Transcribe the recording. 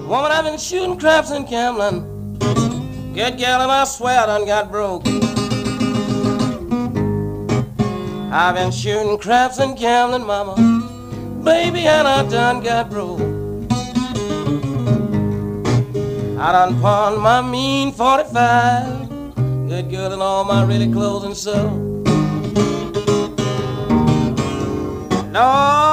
Woman, I've been shooting craps and gambling. Good gal, and I swear I done got broke. I've been shooting craps and gambling, mama, baby, and I done got broke. I done pawned my mean 45, good girl, and all my really clothes and so. Lord,